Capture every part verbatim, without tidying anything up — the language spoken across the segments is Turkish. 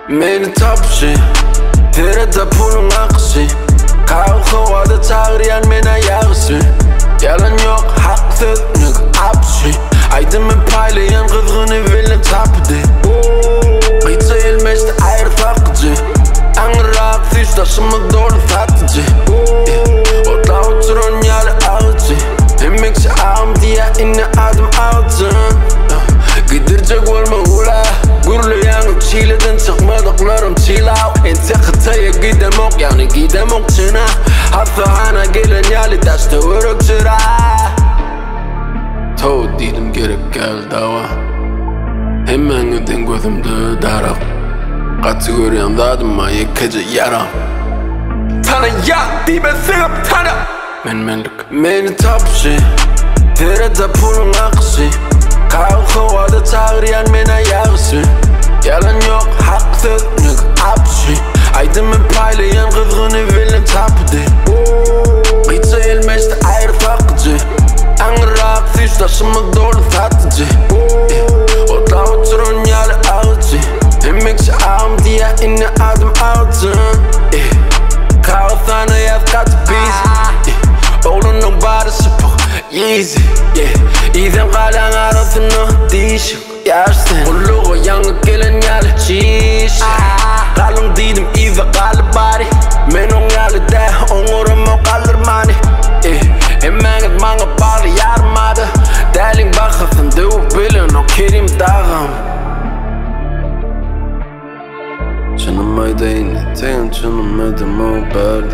Meni tapışı Terede pulun akışı Kalkı vada çağırıyan men ayağısı Yalan yok haksız nık apışı Aydımın paylayan kızgını velin tapıdı Kıysa elmeşte ayrı takıcı Anırak fiş taşımı dolu satıcı Otla oturun yalı ağıcı Emekçi ağım diye inne adım ağıcın Gidirecek olma ula Gurlayan çileden çıkmadıklarım çilav Ente kıtaya gidem ok yani gidem ok çına Hatta hana gelen yalı taşta vuruk çıra Tov dedim gerek gel dava Hemen öden gözümde darak Katı görüyorum dadıma yıkıcı yaram Tana ya dibe sığıp tana Men menlik Meni tapışı Terede pulun akışı Kalkı vada çağırıyan men ayağısı Yalan yok haksız nık apışı Aydımın paylayan kızgını velin tapıdı Kıysa elmeşte ayrı takıcı Anırak fiş taşımı dolu satıcı Otla oturun yalı ağıcı Emekçi ağım diye inne adım ağıcın Kağıthana yaz katı biz Oğlunun barışı pok Yeezy İzem kalan arasını değişik Yaşsın Kuluğu yanı gelen yalı çiş Kalın dedim izi kalı bari Men on yalı de onurum o kalır mani Hemen et bana bağlı yarmadı Derling bakasın dövüp bilin o kerim dağım Canım ayda yine ten canım edim o berdi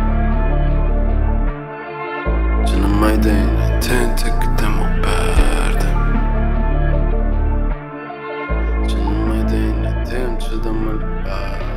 Canım ayda yine ten tek gidem o berdi Canım ayda yine ten canım edim o berdi